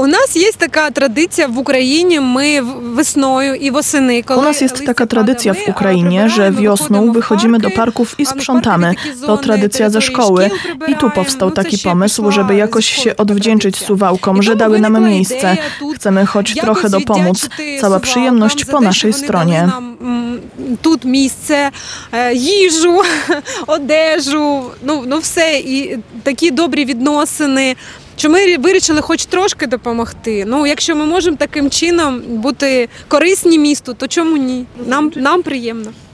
У нас jest taka tradycja w Ukrainie, my wesnою i восени, U nas jest taka tradycja w Ukrainie, że wiosną wychodzimy do parków i sprzątamy. To tradycja ze szkoły. I tu powstał taki pomysł, żeby jakoś się odwdzięczyć Suwałkom, że dały nam miejsce. Chcemy choć trochę dopomóc. Cała przyjemność po naszej stronie. Тут місце, їжу, одежу, ну все, і такі добрі відносини, що ми вирішили хоч трошки допомогти. Ну, якщо ми можемо таким чином бути корисні місту, то чому ні? Нам приємно.